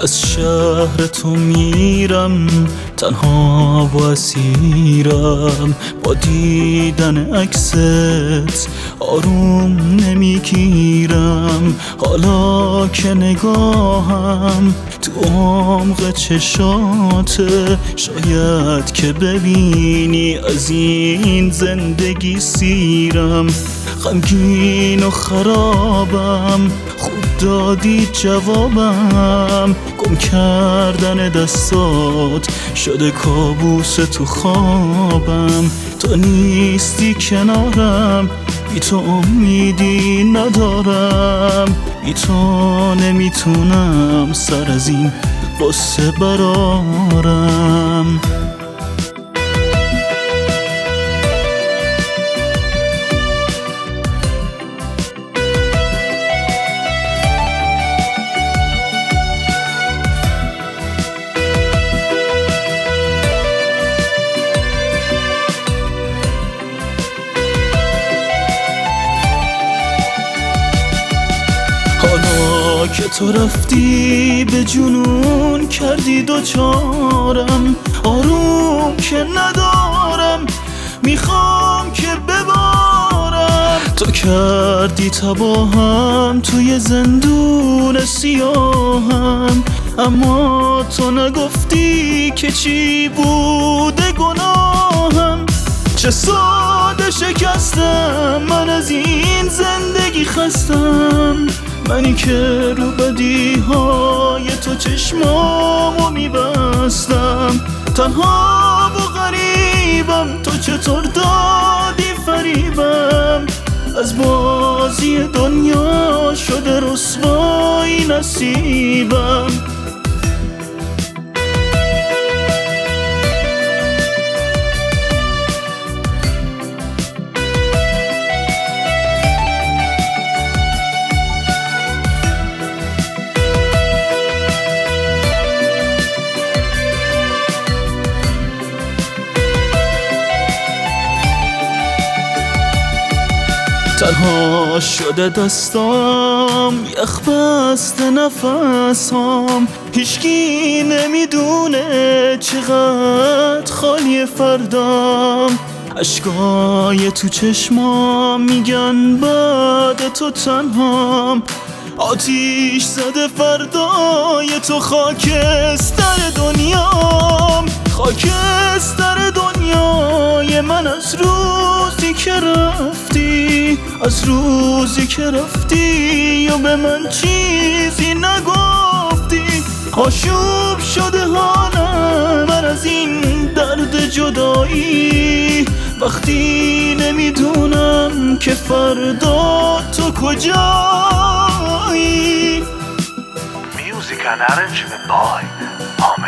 از شهر تو میرم تنها و اسیرم، با دیدن عکست آروم نمیگیرم. حالا که نگاهم تو عمق چشاته، شاید که ببینی از این زندگی سیرم. غمگین و خرابم، خوب دادی جوابم. گم کردن دستات شده کابوس تو خوابم. تو نیستی کنارم، بی تو امیدی ندارم. بی تو نمیتونم سر از این قصه برارم. حالا که تو رفتی به جنون کردی دوچارم، آروم که ندارم میخوام که ببارم. تو کردی تباهم توی زندون سیاهم، اما تو نگفتی که چی بوده گناهم. چه ساده شکستم من از این زندگی خستم، منی که رو بدیهای تو چشمامو میبستم. تنها و غریبم، تو چطور دادی فریبم. از بازی دنیا شده رسوایی نصیبم. تنها شده دستام، یخ بسته نفسام. هیچکی نمیدونه چقدر خالی فردام. اشکای تو چشمام میگن بعد تو تنهام. آتیش زده فردای تو خاکستر دنیام. خاکستر دنیای من از روزی که رفتی، از روزی که رفتی و به من چیزی نگفتی. آشوب شده حالم من از این درد جدایی، وقتی نمیدونم که فردا تو کجایی. Music and arrangement by